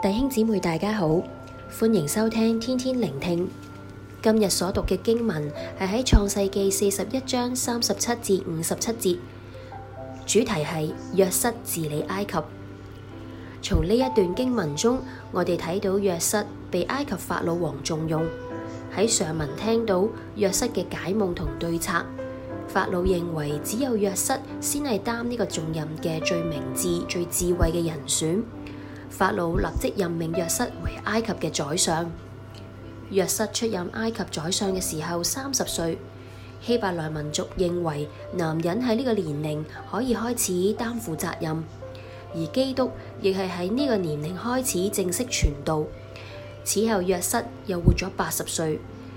弟兄姊妹大家好，歡迎收聽天天聆聽。今日所讀嘅經文係喺創世記41章37至57節，主題係約瑟治理埃及。從呢一段經文中，我哋睇到約瑟被埃及法老王重用。喺上文聽到約瑟嘅解夢同對策，法老認為只有約瑟先係擔呢個重任嘅最明智、最智慧嘅人選。法老立即任命約瑟為埃及嘅宰相。約瑟出任埃及宰相嘅時候30歲。希伯來民族認為男人喺呢個年齡可以開始擔負責任，而基督亦係喺呢個年齡開始正式傳道。此後約瑟又活咗80歲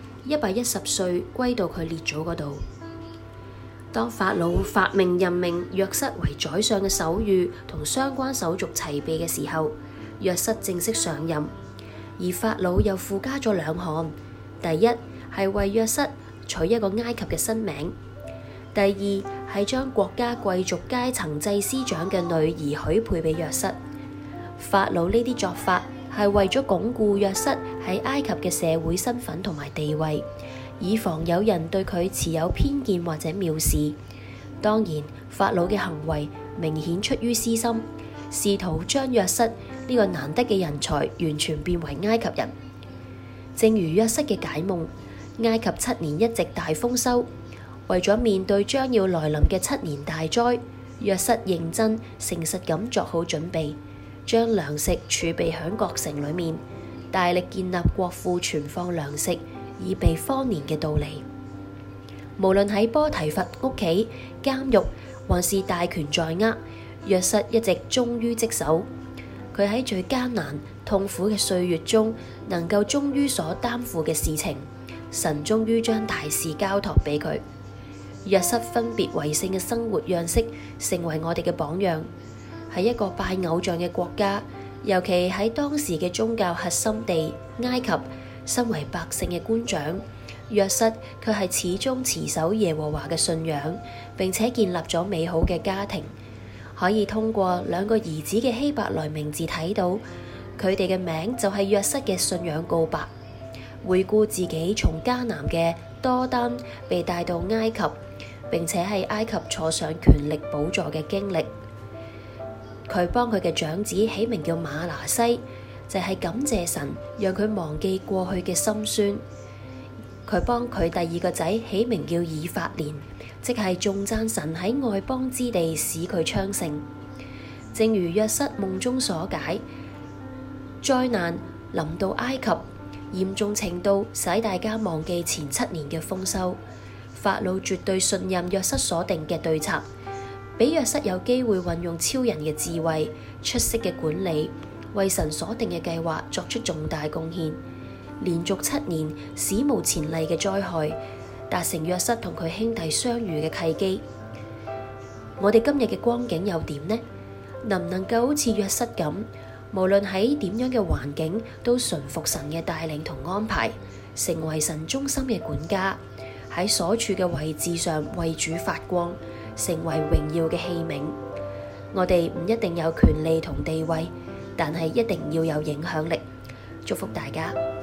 ，110歲歸到佢列祖嗰度。當法老發命任命約瑟為宰相嘅手諭同相關手續齊備嘅時候，約瑟正式上任。而法老又附加咗2項，第一係為約瑟取一個埃及嘅新名，第二係將國家貴族階層祭司長嘅女兒許配俾約瑟。法老呢啲作法係為咗鞏固約瑟喺埃及嘅社會身份同埋地位，以防有人對佢持有偏見或者藐視。當然，法老嘅行為明顯出於私心，試圖將約瑟呢個難得嘅人才完全變為埃及人。正如約瑟嘅解夢，埃及7年一直大豐收。為咗面對將要來臨嘅7年大災，約瑟認真誠實咁作好準備，將糧食儲備喺各城裏面，大力建立國庫存放糧食，以備荒年嘅到嚟。無論喺波提乏屋企、監獄，還是大權在握，約瑟一直忠於職守。佢喺最艱難痛苦嘅歲月中，能夠忠於所擔負嘅事情，神終於將大事交託俾佢。約瑟分別為聖嘅生活樣式，成為我哋嘅榜樣。喺一個拜偶像嘅國家，尤其喺當時嘅宗教核心地埃及，身為百姓嘅官長，約瑟卻係始終持守耶和華嘅信仰，並且建立咗美好嘅家庭。可以通過2個兒子嘅希伯來名字睇到，佢哋嘅名就係約瑟嘅信仰告白。回顧自己從迦南嘅多丹被帶到埃及，並且喺埃及坐上權力寶座嘅經歷。佢幫佢嘅長子起名叫馬拿西，就係感謝神讓佢忘記過去嘅心酸。佢幫佢第2個仔起名叫以法蓮，即係頌讚神喺外邦之地使佢昌盛。正如約瑟夢中所解，災難臨到埃及，嚴重程度使大家忘記前7年嘅豐收。法老絕對信任約瑟所定嘅對策，俾約瑟有機會運用超人嘅智慧、出色嘅管理，為神所定嘅計劃作出重大貢獻。連續7年史無前例嘅災害，達成約瑟同佢兄弟相遇嘅契機。我哋今日嘅光景又點呢？能唔能夠好似約瑟咁，無論喺點樣嘅環境，都順服神嘅帶領同安排，成為神忠心嘅管家，喺所處嘅位置上為主發光，成為榮耀嘅器皿。我哋唔一定有權利同地位，但係一定要有影響力。祝福大家。